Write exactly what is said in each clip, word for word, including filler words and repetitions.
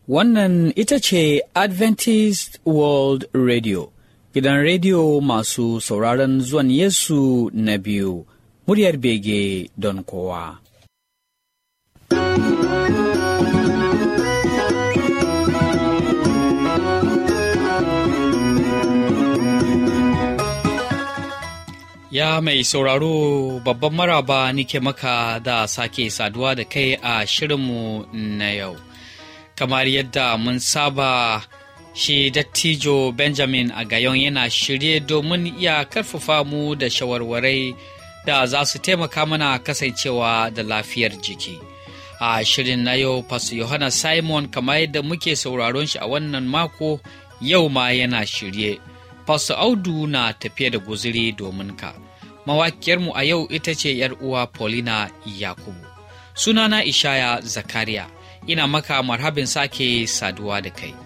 Wannan ita ce Adventist World Radio, gidan rediyo masu sauraron zuwan Yesu na biyu, muryar bege don kowa. Ya mai sauraro, babban maraba nike maka da sake saduwa da kai a shirinmu na yau. Kamar yadda mun saba, shi dattijo Benjamin Agayon yana shirye domin ya karfafa mu da shawarwarai da za su taimaka mana kasancewa da lafiyar jiki. A shirin na yau, Pastor Yohana Simon, kamar yadda muke sauraron shi a wannan mako, yau ma yana shirye. Pastor Audu na tafiye da guzuri domin ka. Mawakiyarmu a yau ita ce ‘yar uwa Paulina Yakubu. Sunana Ishaya Zakariya, ina maka marhabin sake saduwa da kai.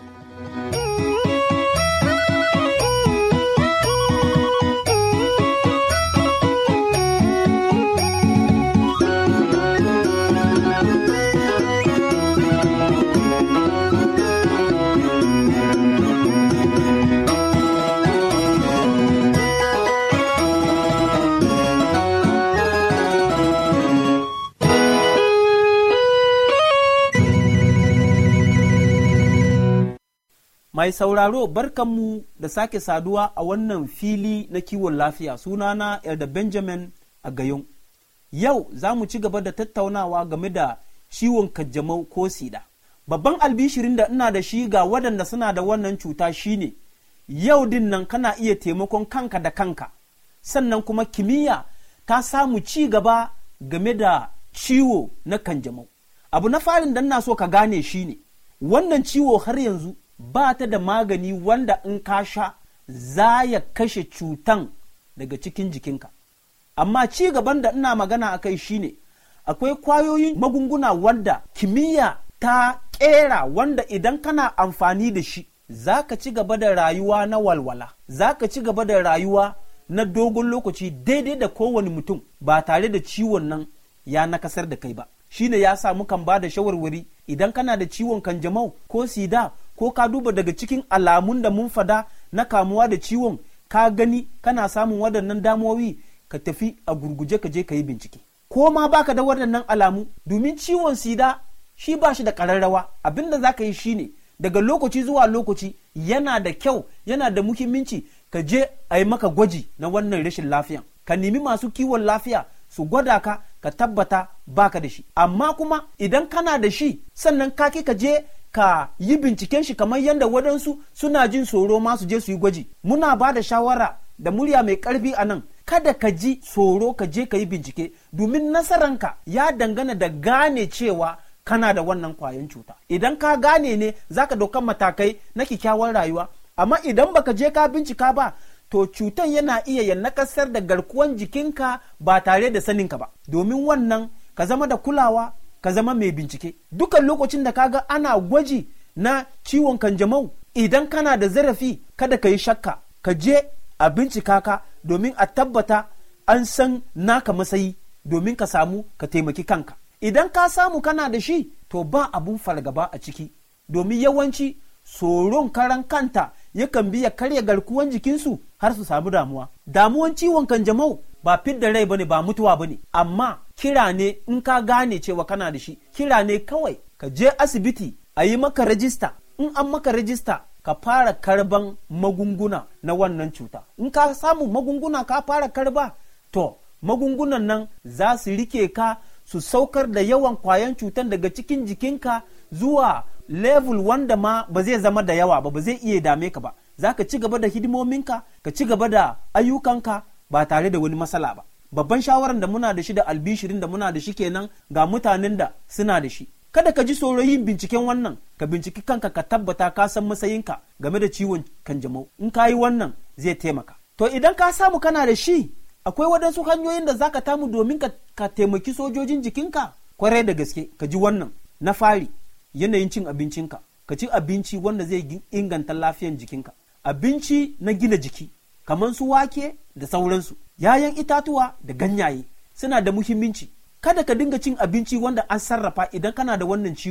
Mai sauraro, barkanmu da sake saduwa a wannan fili na kiwon lafiya. Sunana Elder Benjamin Agayon. Yau za mu ci gaba da tattaunawa game da ciwon kanjamau ko sida. Babban albishirin da ina da shi ga waɗanda suna da wannan cuta shine, yau din nan kana iya taimakon kanka da kanka. Sannan kuma kimiyya ta samu ci gaba game da ciwo na kanjamau. Abu na farin da ina so ka gane shine, wannan ciwo har yanzu ba ta da magani wanda in ka sha za ya kashe cutan daga cikin jikinka. Amma ci gaban da ina magana a kai shine, akwai kwayoyin magunguna wanda kimiyya ta ƙera wanda idan kana amfani da shi za ka ci gaba da rayuwa na walwala, za ka ci gaba da rayuwa na dogon lokaci daidai da kowane mutum ba tare da ciwon nan ya nakasar da kai ba. Shine ya sa mukan ba da shawarwari idan kana da ciwon kanjamau ko sida, ko ka duba daga cikin alamun da mun fada na kamuwa da ciwon, ka gani kana samun waɗannan damuwoyi, ka tafi a gurguje ka je ka yi bincike. Ko ma baka da waɗannan alamu, domin ciwon sida shi ba shi da ƙararrawa. Abin da za ka yi shine, daga lokaci zuwa lokaci yana da kyau, yana da muhimmanci ka je a yi maka gwaji na wannan rashin lafiyan. Ka nemi masu kiwon lafiya su gwada ka, ka tabbata baka da shi. Amma kuma idan kana da shi, sannan ka ki ka je ka yi binciken shi kamar yadda waɗansu suna jin tsoro ma su je su yi gwaji. Muna ba da shawara da murya mai ƙarfi a nan, kada ka ji tsoro ka je ka yi bincike, domin nasaranka ya dangana da gane cewa kana da wannan kwayan cuta. Idan ka gane ne za ka ɗaukan matakai na kyakkyawan rayuwa, amma idan baka je ka bincika ba, to cutan yana iya ya nakasar da garkuwan jikinka ba tare da saninka ba. Domin wannan, ka zama da kulawa, ka zama mai bincike. Dukan lokacin da kaga ana gwaji na ciwon kanjamau, idan kana da zarafi kada ka yi shakka, ka je a bincika ka domin a tabbata an san naka matsayi, domin ka samu ka taimaki kanka. Idan ka samu kana da shi, to ba abun fargaba a ciki, domin yawanci tsoron karan kanta yakan biya karya garkuwan jikinsu har su samu damuwa. Damuwan ciwon kanjamau ba fidda rai bane, ba mutuwa bane, amma kira ne in ka gane cewa kana da shi, kira ne kawai ka je asibiti a yi maka rajista. In an maka rajista, ka fara karban magunguna na wannan cuta. In ka samu magunguna ka fara karba, to magungunan nan za su rike ka, su saukar da yawan kwayan cutan daga cikin jikinka zuwa level wanda ma ba zai zama da yawa ba, ba zai iya dame ka ba. Za ka ci gaba da hidimominka, ka ci gaba da ayyukanka ba tare da wani matsala ba. Babban shawaran da muna da shi da albishirin da muna da shi kenan ga mutanen da suna da shi. Kada ka ji tsoro yin binciken wannan, ka binciki kanka, ka tabbata ka san matsayinka game da ciwon kanjamau. In ka yi wannan zai taimaka. To idan ka samu kana da shi, akwai waɗansu hanyoyin da za ka tamu domin ka, ka taimaki sojojin jikinka. Kwarai da gaske, ka ji wannan. Na fari, yanayin cin abincinka. Ka ci abinci wanda zai inganta lafiyan jikinka. Abinci na gina jiki, kamar su wake da sauransu. Yayan itatuwa da ganyaye suna da muhimmanci. Kada ka dinga cin abinci wanda an sarrafa idan kana da wannan ciwo.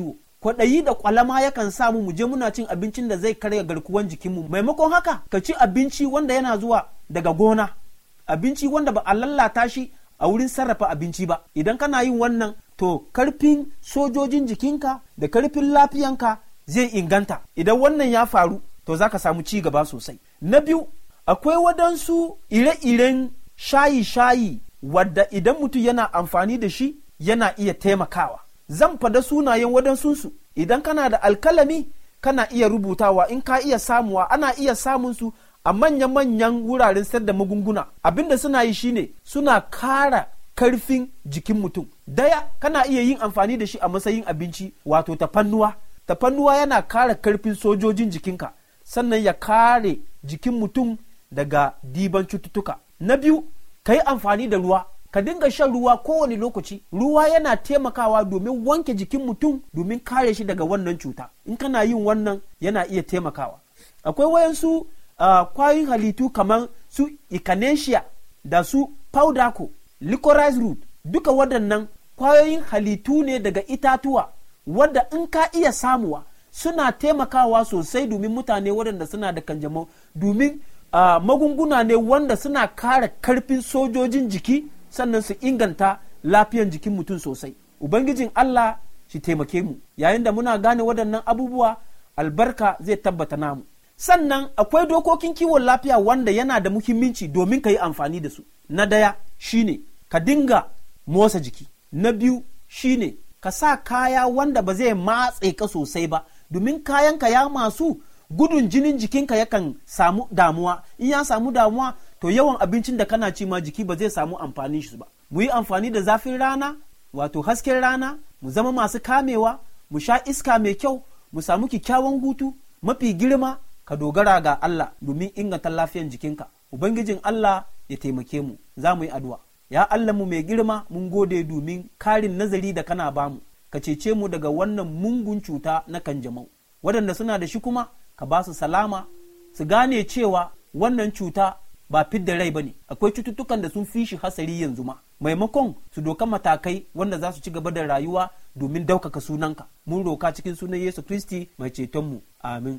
kwaɗayi da ƙwalama yakan samu mu je muna cin abincin da zai karya garkuwan jikinmu. Maimakon haka ka ci abinci wanda yana zuwa daga gona, abinci wanda ba a lallata shi a wurin sarrafa abinci ba. Idan kana yin wannan, to karfin sojojin jikinka da karfin lafiyanka zai inganta. Idan wannan ya faru, to za ka samu ci gaba sosai. Na biyu, akwai waɗansu ire-iren shayi-shayi wadda idan mutum yana amfani da shi yana iya taimakawa. Zan fada sunayen waɗansunsu. Idan kana da alkalami, kana iya rubutawa. In ka iya samuwa, ana iya samunsu a manya-manyan wuraren sayar da magunguna. Abinda suna yi shine suna kara karfin jikin mutum. Daya, kana iya yin amfani da shi a matsayin abinci, wato tafannuwa. Tafannuwa yana kara karfin sojojin jikinka, sannan ya kare jikin mutum daga diban cututtuka. Na biyu, ka yi amfani da ruwa. Ka dinga shan ruwa kowane lokaci. Ruwa yana taimakawa domin wanke jikin mutum, domin kare shi daga wannan cuta. In kana yin wannan, yana iya taimakawa. Akwai wayansu uh, kwayoyin halittu kamar su echinacea da su powderco, licorice root. Duka waɗannan kwayoyin halittu ne daga itatuwa, wadda in ka iya samuwa suna taimakawa sosai domin mutane waɗanda suna da kanjamau, domin uh, magunguna ne wanda suna kare karfin sojojin jiki, sannan su inganta lafiyan jikin mutum sosai. Ubangijin Allah shi taimake mu. Yayin da muna gane waɗannan abubuwa, albarka zai tabbata namu. Sannan akwai dokokin kiwon lafiya wanda yana da muhimmanci domin ka yi amfani da su. Na daya shine ka dinga motsa jiki. Na biyu shine ka sa kaya wanda ba zai matse ka sosai ba, domin kayanka ya masu gudun jinin jikinka yakan samu damuwa. In ya samu damuwa, to yawan abincin da kana ci ma jiki ba zai samu amfani shi ba. Mu yi amfani da zafin rana, wato hasken rana, mu zama masu kamewa, mu sha iska mai kyau, mu samu kyakkyawan hutu. Mafi girma, ka dogara ga Allah domin inganta lafiyan jikinka. Ubangijin Allah ya taimake mu. Za mu yi addu'a. Ya Allah mu mai girma, mun gode domin karin nazari da kana bamu. Ka cece mu daga wannan mungun cuta na kanjamau. Waɗanda suna da shi kuma, ka ba su salama, su gane cewa wannan cuta ba fidda rai ba ne. Akwai cututtukan da sun fi shi hasari yanzu ma. Maimakon su doka matakai wanda za su ci gaba da rayuwa domin daukaka sunanka. Mun roka cikin sunan Yesu Kristi mai cetonmu. Amin.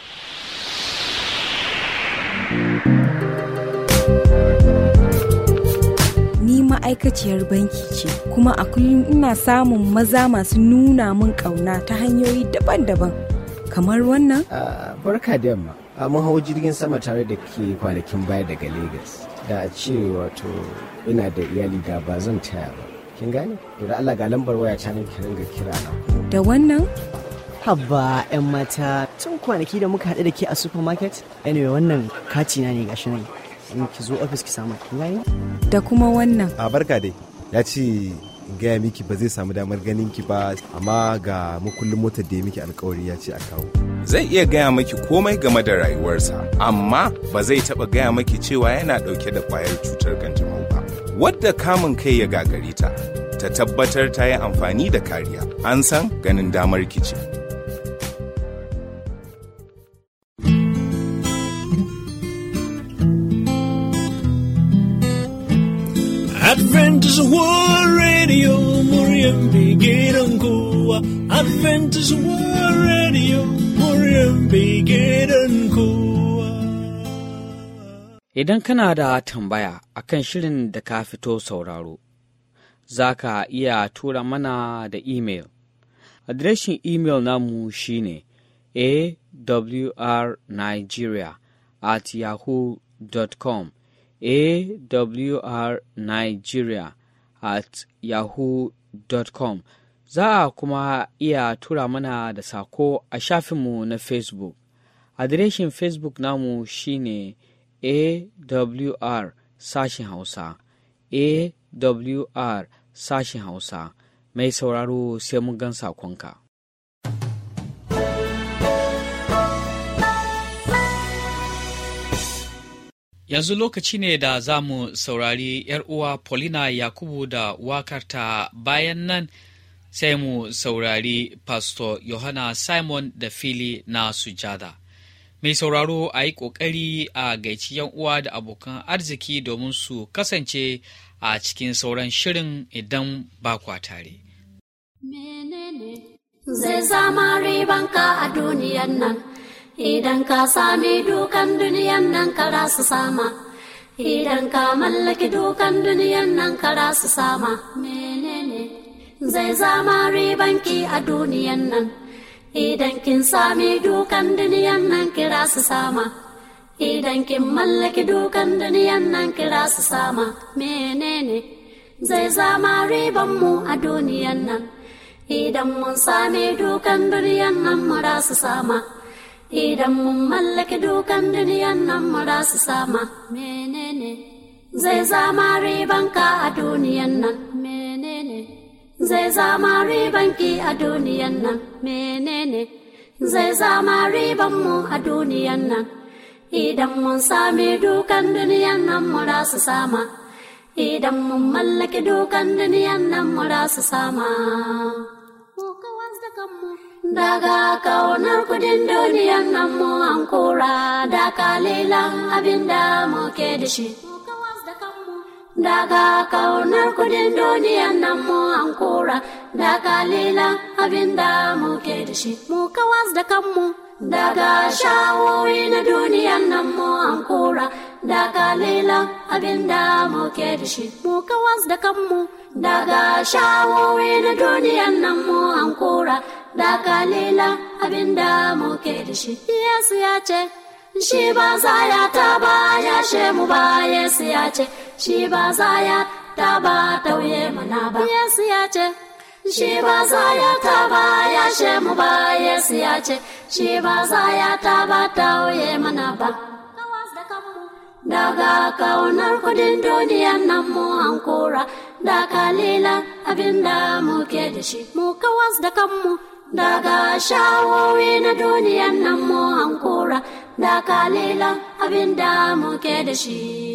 Ni ma'aikaciyar banki ce, kuma a kullum ina samun maza masu nuna min ƙauna ta hanyoyi daban-daban. Kamar wannan? Uh, barka da yamma. Uh, mun hau jirgin sama tare da ke kwanakin baya daga Lagos. Da a ce wato ina da iyali da ba zan taya ba. Kin gane? Da Allah ga lambar waya ta ne ki ringa kira na. Da wannan? Habba 'yan mata, tun kwanaki da muka haɗu da ke a supermarket. Anyway, wannan kati na ne gashi nan. In ki zo office ki samu, kin gane? Da kuma wannan. A barka dai. Ya ce gaya miki ba zai samu damar ganin ki ba, amma ga makullin motar da ya miki alkawari ya ce a kawo. Zai iya gaya maki komai game da rayuwarsa, amma ba zai taɓa gaya maki cewa yana ɗauke da ƙwayar cutar kanjamau ba. Wadda kamun kai ya gagari ta, ta tabbatar ta yi amfani da kariya. An san ganin damar ki ce. Adventist World Radio, muryar bigiran kowa. Adventist World Radio, muryar bigiran kowa. Idan kana da tambaya akan shirin da ka fito sauraro, za ka iya tura mana da imel. Adireshin imel namu shine awrnigeria at yahoo dot com. awrnigeria at yahoo dot com. Za a kuma iya tura mana da sako a shafinmu na Facebook. Adireshin Facebook namu shine A W R sashin Hausa. A W R sashin Hausa. Mai sauraro sai mun gan sakonka. Yanzu lokaci ne da za mu saurari ‘yar uwa Paulina Yakubu da wakarta, bayan nan sai mu saurari Pastor Yohana Simon da fili na sujada. Mai sauraro a yi ƙoƙari a gaici ‘yan uwa da abokan arziki domin su kasance a cikin sauran shirin idan ba kwa tare. Menene zai zama ribanka a duniyan nan, idan ka sami dukan duniyan nan ka rasu sama, idan ka mallaki dukan duniyan nan ka rasu sama, menene zai zama ribanki a duniyan nan, idan kin sami dukan duniyan nan ki rasu sama, idan kin mallaki dukan duniyan nan ki rasu sama, menene zai zama ribanmu a duniyan nan, idan mun sami dukan duniyan nan mu rasu sama, idan mun mallaki dukan duniyan nan mu rasu sama, menene zai zama ribanka a duniyan nan, menene zai zama ribanki a duniyan nan, menene zai zama ribanmu a duniyan nan, idan mun sami dukan duniyan nan mu rasu sama, idan mun mallaki dukan duniyan nan mu rasu sama. Daga kaunar kudin duniyan nan mu hankura da kalilan abin da muke da shi. Daga kaunar kudin duniyan nan mu hankura da kalilan abin da muke da shi. Mu kawas da kanmu daga shawoyi na duniyan nan mu hankura da kalilan abin da muke da shi. Mu kawas da kanmu daga shawoyi na duniyan nan mu hankura da kalilan abin da muke da shi. Yesu ya ce shi ba za ya taba ya she mu ba, Yesu ya ce shi ba za ya taba tauye mana ba, Yesu ya ce shi ba za ya taba ya she mu ba, Yesu ya ce shi ba za ya taba tauye mana ba. Daga kaunar kudin duniyan nan mu hankura da kalilan abin da muke da shi. Mu kawas da kanmu daga shawowi na duniyan nan mu hankura da kalilan abin da muke da shi.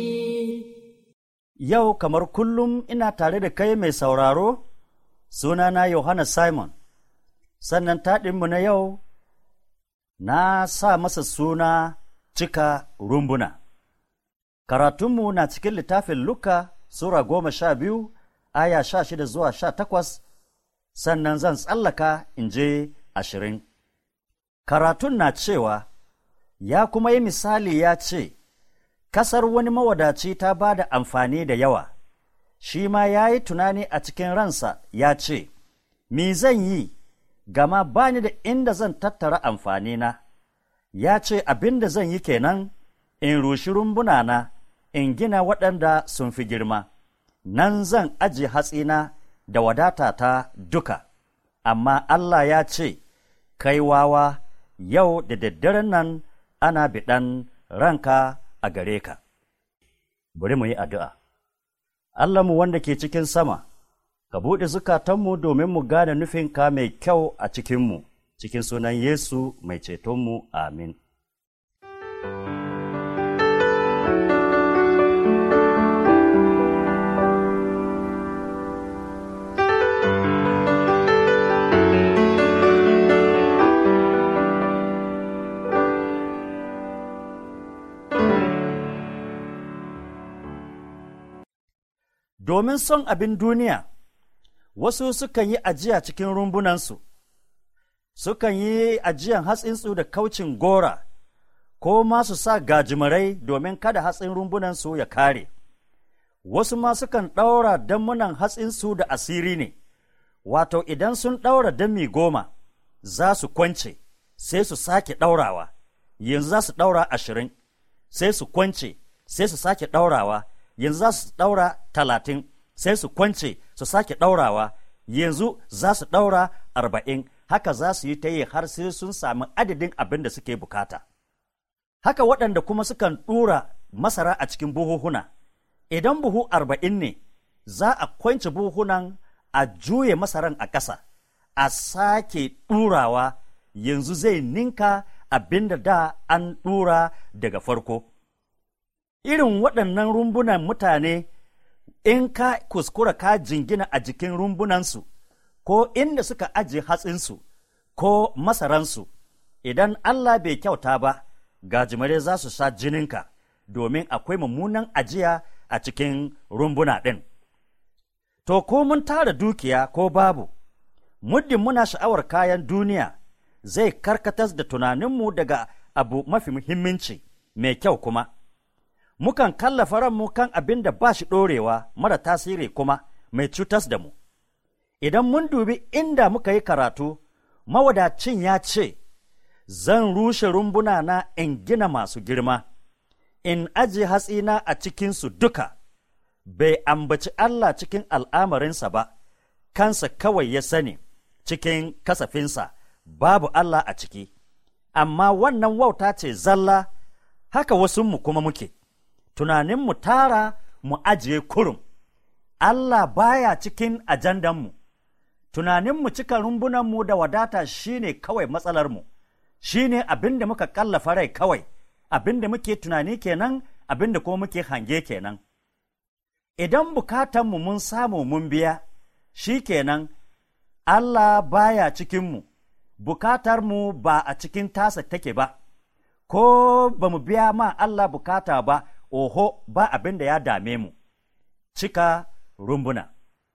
Yau kamar kullum ina tare da kai mai sauraro, sunana Yohana Simon, sannan taɗinmu na yau na sa masa suna cika rumbuna. Karatunmu na cikin littafin Luka Sura goma sha biyu, aya sha shida zuwa sha takwas, sannan zan tsallaka in je ashirin. Karatun na cewa, ya kuma yi misali ya ce, Kasar wani mawadaci ta ba da amfani da yawa, shi ma ya yi tunani a cikin ransa ya ce, Me zan yi, gama ba ni da inda zan tattara amfanina, ya ce abin da zan yi kenan, in rushi rumbunana, in gina waɗanda sun fi girma, nan zan ajiye hatsina da wadatata duka. Amma Allah ya ce, Kai wawa, yau da daddaren nan ana biɗan ranka a gare ka. Bari mu yi addu'a. Allahnmu wanda ke cikin sama, ka buɗe zukatanmu domin mu gane nufinka mai kyau a cikinmu, cikin sunan Yesu mai cetonmu, amin. Domin son abin duniya, wasu sukan yi ajiya cikin rumbunansu, sukan yi ajiyan hatsinsu da kaucin gora, ko ma su sa gajimarai domin kada hatsin rumbunansu ya kare. Wasu ma sukan ɗaura dammunan hatsinsu da asiri ne, wato idan sun ɗaura dami goma, za su kwance, sai su sake ɗaurawa, yanzu za su ɗaura ashirin, sai su kwance, sai su sake ɗaurawa, yanzu za su ɗaura talatin, sai su kwance su sake ɗaurawa, yanzu za su ɗaura arba'in, haka za su yi ta yi har sai sun sami adadin abin da suke bukata. Haka waɗanda kuma sukan ɗura masara a cikin buhuhuna, idan buhu arba'in ne, za a kwance buhunan a juye masaran a ƙasa, a sake ɗurawa, yanzu zai ninka abin da da an ɗura daga farko. Irin waɗannan rumbunan mutane, in ka kuskura ka jingina a jikin rumbunansu, ko inda suka ajiye hatsinsu, ko masaransu, idan Allah bai kyauta ba, gajimare za su sha jininka, domin akwai mummunan ajiya a cikin rumbuna ɗin. To, ko mun tara dukiya ko babu, muddin muna sha'awar kayan duniya zai karkatas da tunaninmu daga abu mafi muhimmanci mai kyau kuma. Mukan kallafa ranmu kan abin da ba shi ɗorewa mara tasiri kuma mai cutas da mu. Idan mun dubi inda muka yi karatu, mawadacin ya ce, Zan rushe rumbuna na in gina masu girma, in aje hatsina a cikinsu duka, bai ambaci Allah cikin al'amarinsa ba, kansa kawai ya sani cikin kasafinsa, babu Allah a ciki. Amma wannan wauta ce zalla, haka wasunmu kuma muke, tunaninmu tara mu ajiye kurum. Allah baya cikin ajandanmu, tunaninmu cika rumbunanmu da wadata shine kawai matsalarmu, shine abin da muka kallafa rai kawai, abin da muke tunani kenan, abin da kuma muke hange kenan. Idan bukatanmu mun samu mun biya, shi kenan Allah baya cikinmu, bukatarmu ba a cikin tasa take ba, ko ba mu biya ma Allah bukata ba, oho ba abin da ya dame mu. Cika rumbuna.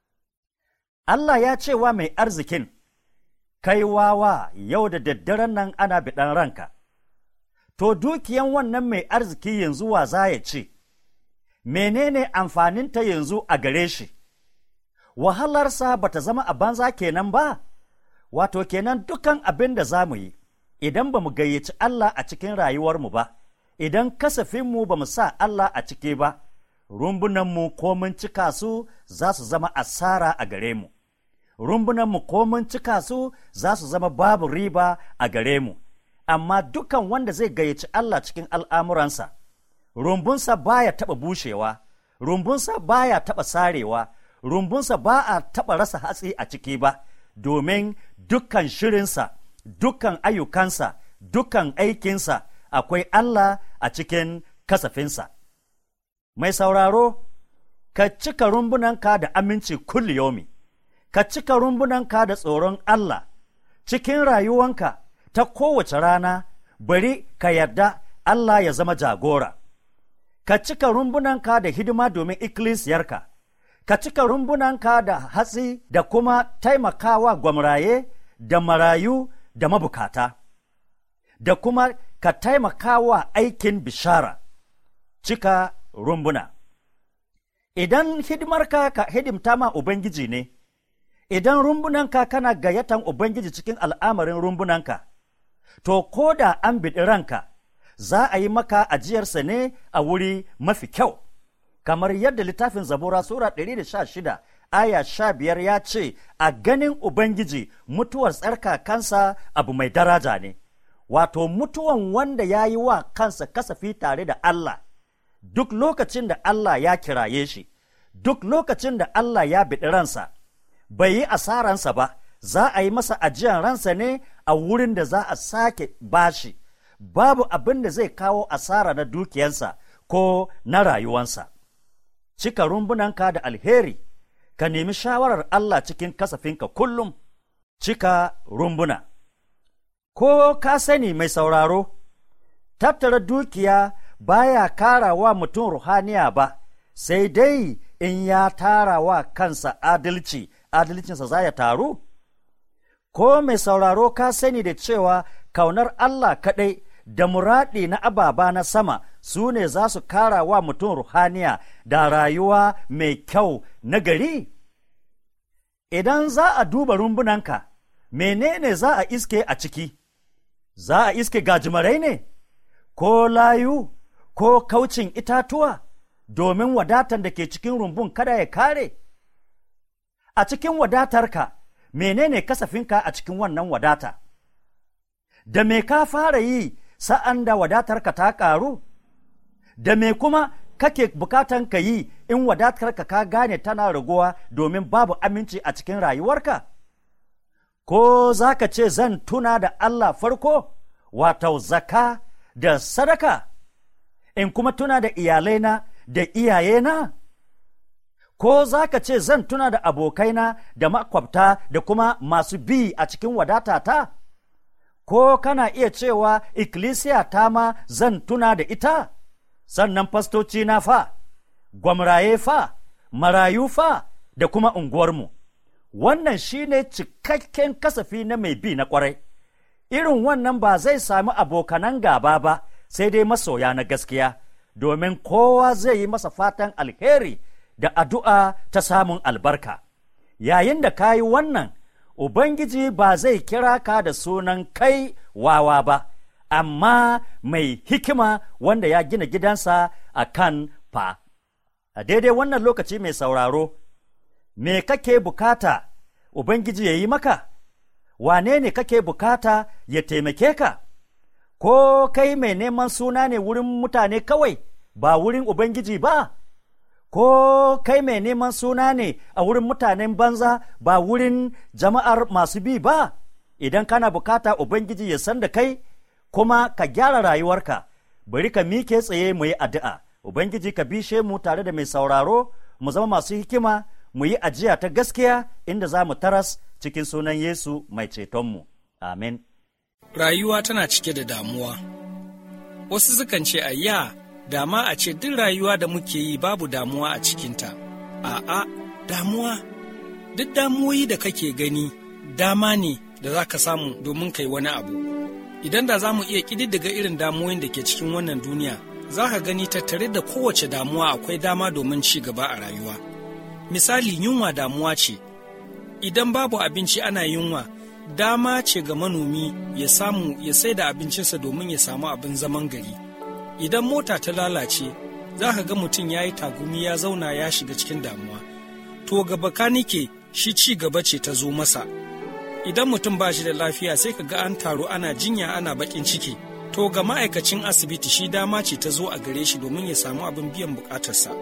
Allah ya ce wa mai arzikin, kai wawa yau da daddaren nan ana biɗan ranka, to dukiyan wannan mai arziki yanzu wa za ya ce, menene amfaninta yanzu a gare shi, wahalarsa ba ta zama a banza kenan ba, wato kenan dukan abin da za mu yi, idan ba mu gayyaci Allah a cikin rayuwarmu ba, idan kasafinmu ba mu sa Allah a ciki ba, rumbunanmu ko mun cika su za su zama asara a gare mu. Rumbunanmu ko mun cika su za su zama babu riba a gare mu, amma dukan wanda zai gayyaci Allah cikin al'amuransa, rumbunsa baya taɓa bushewa, rumbunsa baya taɓa sarewa, rumbunsa ba a taɓa rasa hatsi a ciki ba, domin dukan shirinsa, dukan ayyukansa, dukan aikinsa akwai Allah a cikin kasafinsa. Mai sauraro, ka cika rumbunanka da aminci kulli yomi, ka cika rumbunanka da tsoron Allah cikin rayuwanka ta kowace rana, bari ka yarda Allah ya zama jagora. Ka cika rumbunanka da hidima domin ikkilisiyarka, ka cika rumbunanka da hatsi da kuma taimakawa gwamraye da marayu da mabukata, da kuma ka taimakawa aikin bishara. Cika rumbuna. Idan hidimarka ka hidimta ma Ubangiji ne, idan rumbunanka kana gayyatan Ubangiji cikin al'amarin rumbunanka, to ko da an biɗi ranka, za a yi maka ajiyarsa ne a wuri mafi kyau, kamar yadda littafin Zabura Sura ɗari da sha shida aya sha biyar ya ce, a ganin Ubangiji mutuwar tsarkakansa abu mai daraja ne, wato mutuwan wanda ya yi wa kansa kasafi tare da Allah. Duk lokacin da Allah ya kiraye shi, duk lokacin da Allah ya biɗi ransa, bai yi asaransa ba, za a yi masa ajiyan ransa ne a wurin da za a sake bashi, babu abin da zai kawo asara na dukiyansa ko na rayuwansa. Cika rumbunanka da alheri, ka nemi shawarar Allah cikin kasafinka kullum. Cika rumbuna. Ko ka sani mai sauraro, tattara dukiya baya kara wa mutum ruhaniya ba, sai dai in ya tara wa kansa adalci, adalcinsa za ya taru? Ko mai sauraro ka sani da cewa kaunar Allah kaɗai da muraɗi na ababa na sama su ne za su kara wa mutum ruhaniya da rayuwa mai kyau na gari? Idan za a duba rumbunanka, menene za a iske a ciki? Za a iske gajimarai ne, ko layu, ko kaucin itatuwa, domin wadatan da ke cikin rumbun kada ya kare? A cikin wadatarka, menene kasafinka a cikin wannan wadata? Da me ka fara yi sa'an da wadatarka ta ƙaru? Da me kuma kake bukatan ka yi in wadatarka ka gane tana raguwa domin babu aminci a cikin rayuwarka? Ko za ka ce zan tuna da Allah farko, wato zaka da sadaka, in kuma tuna da iyalaina da iyayena? Ko za ka ce zan tuna da abokaina da makwabta da kuma masu bi a cikin wadatata? Ko kana iya cewa ikkilisiya ta ma zan tuna da ita? Sannan fastoci na fa, gwamraye fa, marayu fa, da kuma unguwarmu. Wannan shi ne cikakken kasafi na mai bi na ƙwarai. Irin wannan ba zai sami abokanan gaba ba, sai dai masoya na gaskiya, domin kowa zai yi masa fatan alheri da addu'a ta samun albarka. Yayin da ka yi wannan, Ubangiji ba zai kira ka da sunan kai wawa ba, amma mai hikima wanda ya gina gidansa a kan fa. A daidai wannan lokaci mai sauraro, me kake bukata Ubangiji ya yi maka? Wane ne kake bukata ya taimake ka? Ko kai mai neman suna ne wurin mutane kawai, ba wurin Ubangiji ba? Ko kai mai neman suna ne a wurin mutanen banza, ba wurin jama'ar masu bi ba? Idan kana bukata Ubangiji ya san da kai, kuma ka gyara rayuwarka, bari ka mike tsaye mu yi addu'a. Ubangiji ka bishe mu tare da mai sauraro, mu zama masu hikima, mu yi ajiya ta gaskiya inda za mu taras cikin sunan Yesu mai cetonmu. Amin. Rayuwa tana cike da damuwa. Wasu sukan ce, ayya, dama a ce duk rayuwa da muke yi babu damuwa a cikinta. A'a, damuwa, duk damuwoyi da kake gani, dama ne da za ka samu domin kai wani abu. Idan da za mu iya ƙididdiga irin damuwoyin da ke cikin wannan duniya, za ka gani tattare da kowace damuwa akwai dama domin ci gaba a rayuwa. Misali, yunwa damuwa ce. Idan babu abinci ana yunwa, dama ce ga manomi ya samu ya sai da abincinsa domin ya samu abin zaman gari. Idan mota ta lalace, za ka ga mutum ya yi tagumi ya zauna ya shiga cikin damuwa. To ga bakanike shi ci gaba ce ta zo masa. Idan mutum ba shi da lafiya sai ka ga an taru ana jinya ana bakin ciki. To ga ma'aikacin asibiti shi dama ce ta zo a gare shi domin ya samu abin biyan bukatarsa.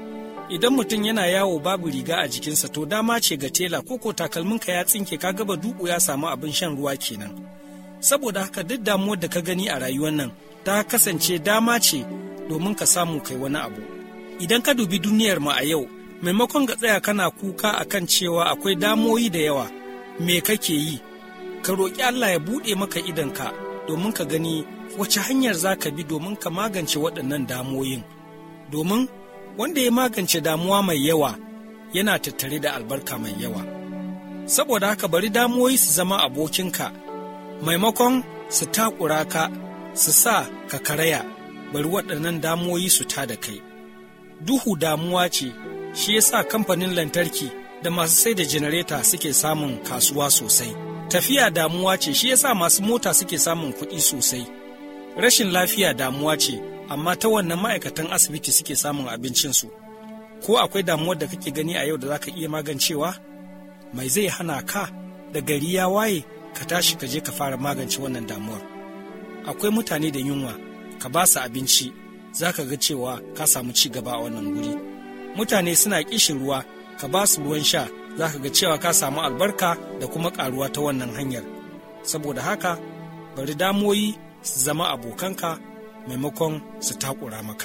Idan mutum yana yawo babu riga a jikinsa to dama ce ga tela ko ko takalminka ya tsinke ka gaba duku ya samu abin shan ruwa kenan. Saboda haka duk damuwar da ka gani a rayuwar nan ta kasance dama ce domin ka samu kai wani abu. Idan ka dubi duniyar mu a yau, maimakon ga tsaya kana kuka akan cewa akwai damoyi da yawa, me kake yi? Ka roƙi Allah ya buɗe maka idonka domin ka gani wace hanyar za ka bi domin ka magance waɗannan damoyin. Domin wanda ya magance damuwa mai yawa yana tattare da albarka mai yawa. Saboda haka bari damuwoyi su zama abokinka, maimakon su takura ka, su sa ka karaya, bari waɗannan damuwoyi su ta da kai. Duhu damuwa ce, shi yasa kamfanin lantarki da masu sai da janareta suke samun kasuwa sosai. Tafiya damuwa ce, shi yasa masu mota suke samun kuɗi sosai. Rashin lafiya damuwa ce, amma ta wannan ma'aikatan asibiti suke samun abincinsu. Ko akwai damuwar da kake gani a yau da za ka iya magancewa? Mai zai hana ka da gari ya waye ka tashi ka je ka fara magance wannan damuwar? Akwai mutane da yunwa, ka ba su abinci, za ka ga cewa ka samu ci gaba a wannan guri. Mutane suna ƙishin ruwa, ka ba su ruwan sha, za ka ga cewa ka samu albarka da kuma ƙaruwa ta wannan hanyar. Saboda haka, bari damuwoyi su zama abokanka maimakon su takura maka.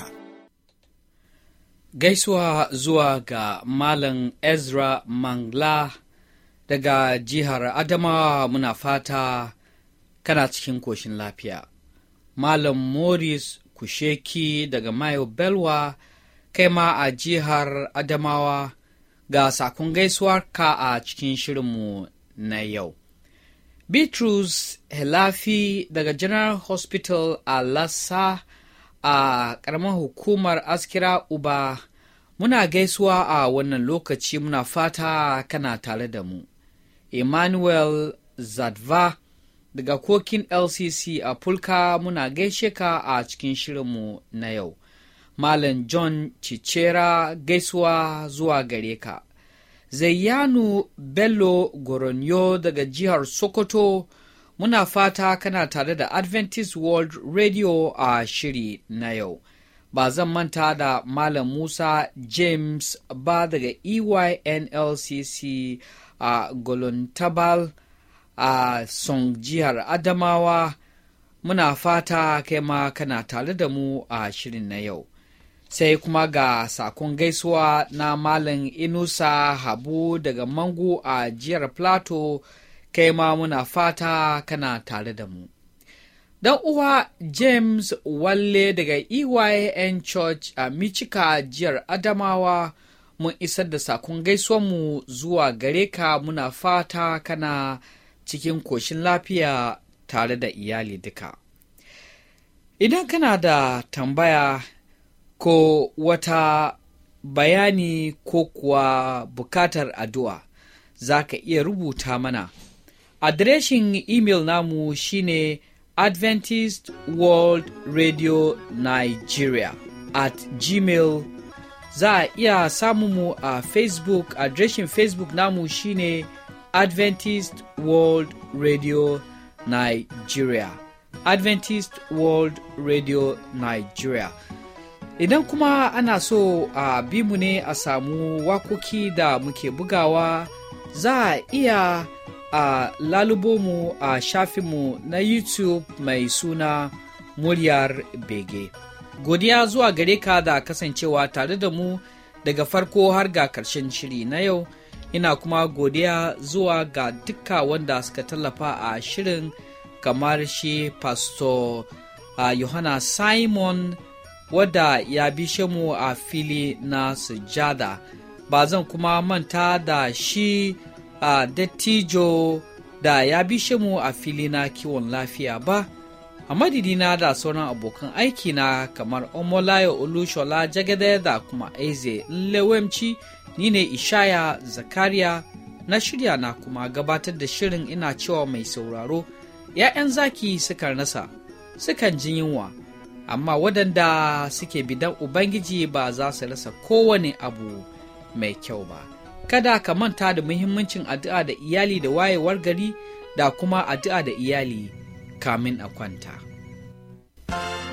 Gaisuwa zuwa ga Malam Ezra Mangla daga jihar Adamawa, muna fata kana cikin koshin lafiya. Malam Morris Kusheki daga Mayo Belwa, kai ma a jihar Adamawa, ga sakon gaisuwar ka a cikin shirinmu na yau. Bitrus Helafi daga General Hospital a Lassa a ƙaramar hukumar Askira Uba, muna gaisuwa a wannan lokaci, muna fata kana tare da mu. Emmanuel Zadva daga Kokin L C C a Fulka, muna gaishe ka a cikin shirinmu na yau. Malam John Cicera, gaisuwa zuwa gare ka. Zayyanu Bello Goronyo daga jihar Sokoto, muna fata kana tare da Adventist World Radio a shiri na yau. Ba zan manta da Malam Musa James ba daga E Y N L C C a Golontabal a Song jihar Adamawa, muna fata kai ma kana tare da mu a shirin na yau. Sai kuma ga sakon gaisuwa na Malam Inusa Habu daga Mangu a jihar Plateau, kai ma muna fata kana tare da mu. Dan uwa James Walle daga E Y N Church a Michika jihar Adamawa, mun isar da sakon gaisuwanmu zuwa gare ka, muna fata kana cikin koshin lafiya tare da iyali duka. Idan kana da tambaya ko wata bayani ko kuwa bukatar addu'a, za ka iya rubuta mana. Adireshin imel namu shine Adventist World Radio Nigeria at gmail. Za a iya samun mu a Facebook. Adireshin Facebook namu shine Adventist World Radio Nigeria. Adventist World Radio Nigeria. Idan kuma ana so a bi mu ne a samu wakoki da muke bugawa, za a iya a lalubo mu a shafinmu na YouTube mai suna Muryar Bege. Godiya zuwa gare ka da kasancewa tare da mu daga farko har ga karshen shiri na yau. Ina kuma godiya zuwa ga duka wanda suka tallafa a shirin, kamar shi Pastor uh, Yohana Simon wadda ya bishe mu a fili na sujada. Ba zan kuma manta da shi a uh, dattijo da ya bishe mu a fili na kiwon lafiya ba. A madidina da sauran abokan aiki na kamar Omolayo Olushola Jagade da kuma Eze Lewemci, ni ne Ishaya Zakariya na shirya na kuma gabatar da shirin. Ina cewa mai sauraro, ‘ya'yan zaki sukan rasa, sukan ji yunwa, amma waɗanda suke bidan Ubangiji ba za su rasa kowane abu mai kyau ba. Kada ka manta da muhimmancin addu'a da iyali da wayewar gari da kuma addu'a da iyali kamin a kwanta.